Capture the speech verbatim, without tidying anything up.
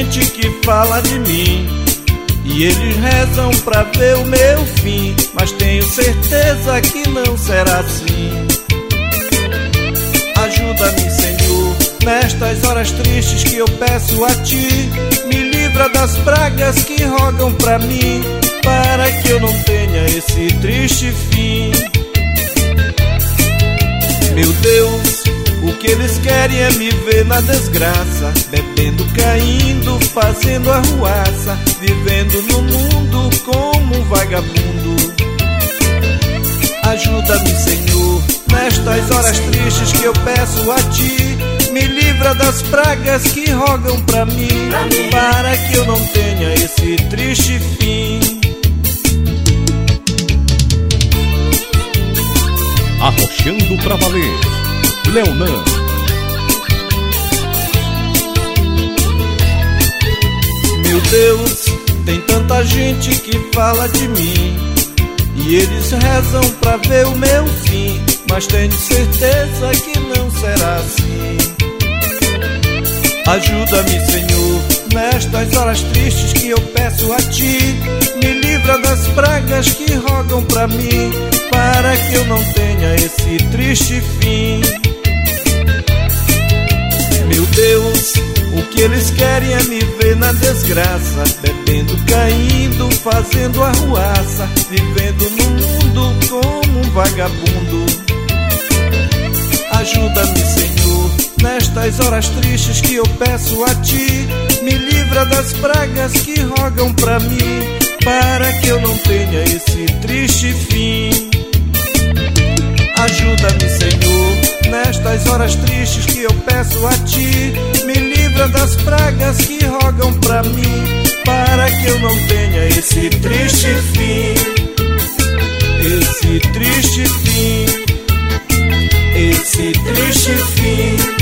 gente que fala de mim, e eles rezam pra ver o meu fim, mas tenho certeza que não será assim. Ajuda-me, Senhor, nestas horas tristes que eu peço a Ti. Me livra das pragas que rogam pra mim, para que eu não tenha esse triste fim. Meu Deus, o que eles querem é me ver na desgraça, bebendo, caindo, fazendo arruaça, vivendo no mundo como um vagabundo. Ajuda-me, Senhor, nestas horas tristes que eu peço a Ti. Me livra das pragas que rogam pra mim, pra mim, para que eu não tenha esse triste fim. Arrochando pra valer, Leonan. Meu Deus, tem tanta gente que fala de mim, e eles rezam pra ver o meu fim, mas tenho certeza que não será assim. Ajuda-me, Senhor, nestas horas tristes que eu peço a Ti. Me livra das pragas que rogam pra mim, para que eu não tenha esse triste fim. Meu Deus, o que eles querem é me ver na desgraça, bebendo, caindo, fazendo arruaça, vivendo no mundo como um vagabundo. Ajuda-me, Senhor, nestas horas tristes que eu peço a Ti. Me livra das pragas que rogam pra mim, para que eu não tenha esse triste fim. Ajuda-me, Senhor, nestas horas tristes que eu peço a Ti. Me livra das pragas que rogam pra mim, para que eu não tenha esse triste fim. Esse triste fim. Esse triste fim.